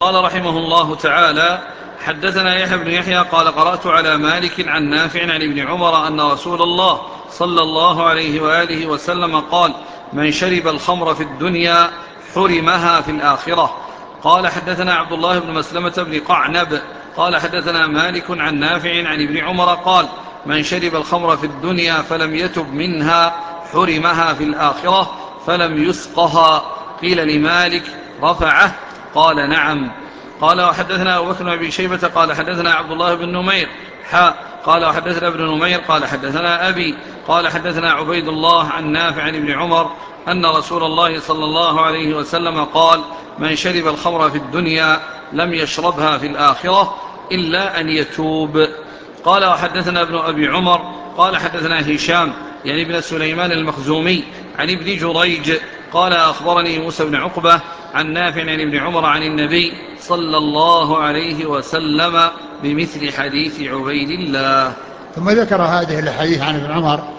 قال رحمه الله تعالى: حدثنا يحيى بن يحيى قال: قرأت على مالك عن نافع عن ابن عمر أن رسول الله صلى الله عليه وآله وسلم قال: من شرب الخمر في الدنيا حرمها في الآخرة. قال: حدثنا عبد الله بن مسلمة بن قعنب قال: حدثنا مالك عن نافع عن ابن عمر قال: من شرب الخمر في الدنيا فلم يتب منها حرمها في الآخرة فلم يسقها. قيل لمالك: رفعه؟ قال: نعم. قال: وحدثنا أبو بكر بن أبي شيبة قال: حدثنا عبد الله بن نمير قال: وحدثنا ابن نمير قال: حدثنا أبي قال: حدثنا عبيد الله عن نافع عن ابن عمر أن رسول الله صلى الله عليه وسلم قال: من شرب الخمر في الدنيا لم يشربها في الآخرة إلا أن يتوب. قال: وحدثنا ابن أبي عمر قال: حدثنا هشام يعني ابن سليمان المخزومي عن ابن جريج قال: أخبرني موسى بن عقبة عن نافع عن ابن عمر عن النبي صلى الله عليه وسلم بمثل حديث عبيد الله. ثم ذكر هذه الحديث عن ابن عمر